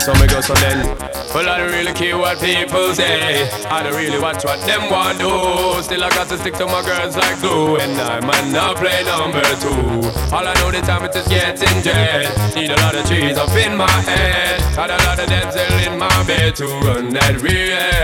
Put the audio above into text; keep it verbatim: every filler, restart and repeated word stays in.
So me go so then. Well, I don't really care what people say. I don't really watch what them want do. Still I got to stick to my girls like glue. And I might not play number two. All I know the time it is getting jet. Need a lot of trees up in my head. Got a lot of Denzel in my bed to run that real.